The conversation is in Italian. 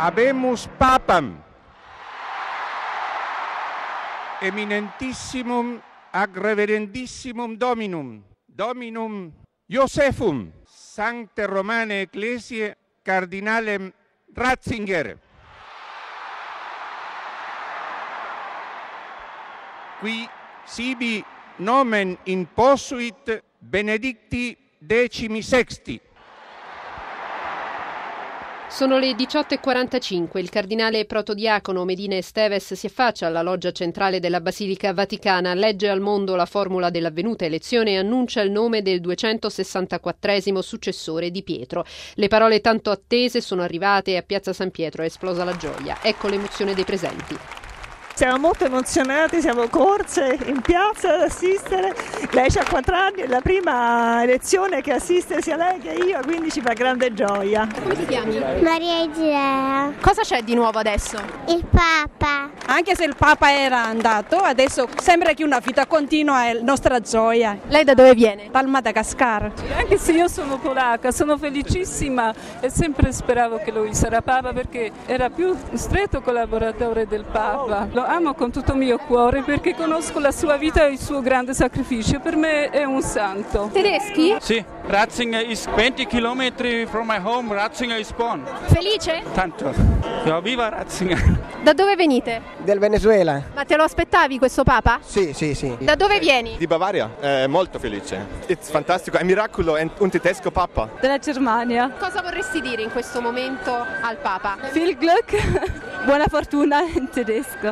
Habemus papam, eminentissimum ag reverendissimum Dominum Josephum, Sancte Romane Ecclesiae Cardinalem Ratzinger, qui sibi nomen imposuit Benedicti XVI. Sono le 18:45. Il cardinale protodiacono Medina Esteves si affaccia alla loggia centrale della Basilica Vaticana, legge al mondo la formula dell'avvenuta elezione e annuncia il nome del 264esimo successore di Pietro. Le parole tanto attese sono arrivate e a Piazza San Pietro è esplosa la gioia. Ecco l'emozione dei presenti. Siamo molto emozionati, siamo corse in piazza ad assistere. Lei ha 4 anni, è la prima elezione che assiste sia lei che io, quindi ci fa grande gioia. Come ti chiami? Maria Igea. Cosa c'è di nuovo adesso? Il Papa. Anche se il Papa era andato, adesso sembra che una vita continua è la nostra gioia. Lei da dove viene? Dal Madagascar. Anche se io sono polacca, sono felicissima e sempre speravo che lui sarà Papa perché era più stretto collaboratore del Papa. Lo amo con tutto il mio cuore perché conosco la sua vita e il suo grande sacrificio. Per me è un santo. Tedeschi? Sì, Ratzinger is 20 km from my home, Ratzinger is born. Felice? Tanto. Ja, viva Ratzinger. Da dove venite? Del Venezuela. Ma te lo aspettavi questo Papa? Sì. Da dove vieni? Di Bavaria, molto felice. It's fantastico, è un miracolo, è un tedesco Papa. Della Germania. Cosa vorresti dire in questo momento al Papa? Viel Glück, buona fortuna in tedesco.